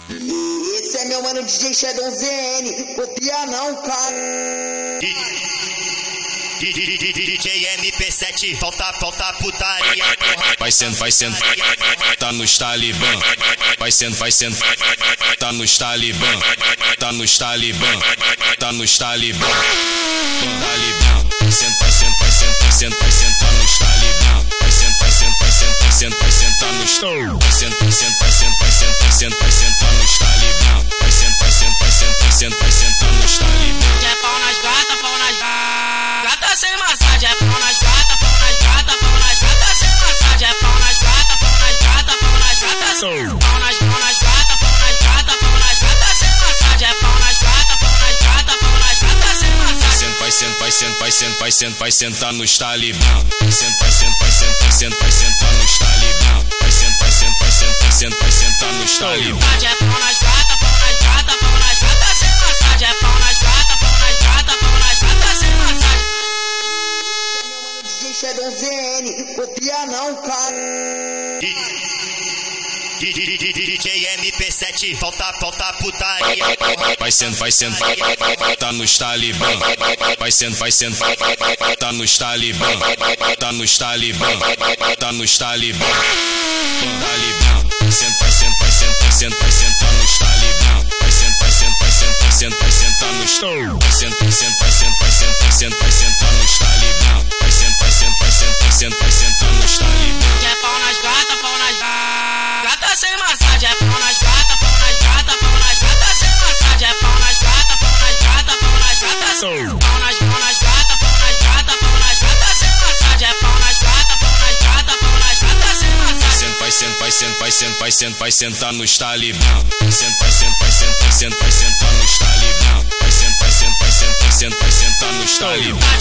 Esse é meu mano DJ Shadow ZN, copia não, cara. DJ MP7, falta putaria. Vai sendo, tá nos talibã. Vai sendo, tá nos talibã. Tá nos talibã, tá nos talibã. Talibã, vai sendo, tá nos talibã. Vai sendo, tá nos talibã. Vai sendo, tá nos talibã. Vai sendo, tá nos talibã. É pau nas gata, pau nas gata sem massagem. É pau nas gata, pau nas gata, pau nas gata sem massagem. É pau nas gata, pau nas gata, pau nas gata sem pau nas gata, pau nas gata, pau nas gata sem massagem. É pau nas gata, pau nas gata, pau nas gata sem massagem. Vai sentar nos talibã. Vai sentar nos talibã. Vai sentar nos talibã. É pau nas gata, pau nas gata, pau nas gata sem massagem. É pau nas gata, pau nas gata, pau nas gata sem massagem. Meu mano DJ Shadow ZN, copia não, cara. DJ MP7, falta putaria. Vai sendo, tá nos talibã. Vai sendo, tá nos talibã. Tá nos talibã, tá nos talibã. Talibã, vai sendo, tá nos talibã. Vai sendo, tá nos talibã. Vai sendo, tá nos talibã. Vai sendo, tá nos talibã. É pau nas gata, pau nas gata sem massagem. É pau nas gata, pau nas gata, pau nas gata sem massagem. É pau nas gata, pau nas gata, pau nas gata sem pau nas gata, pau nas gata, pau nas gata sem massagem. É pau nas gata, pau nas gata, pau nas gata sem massagem. Vai sentar nos talibã. Vai sentar nos talibã. Vai sentar nos talibã.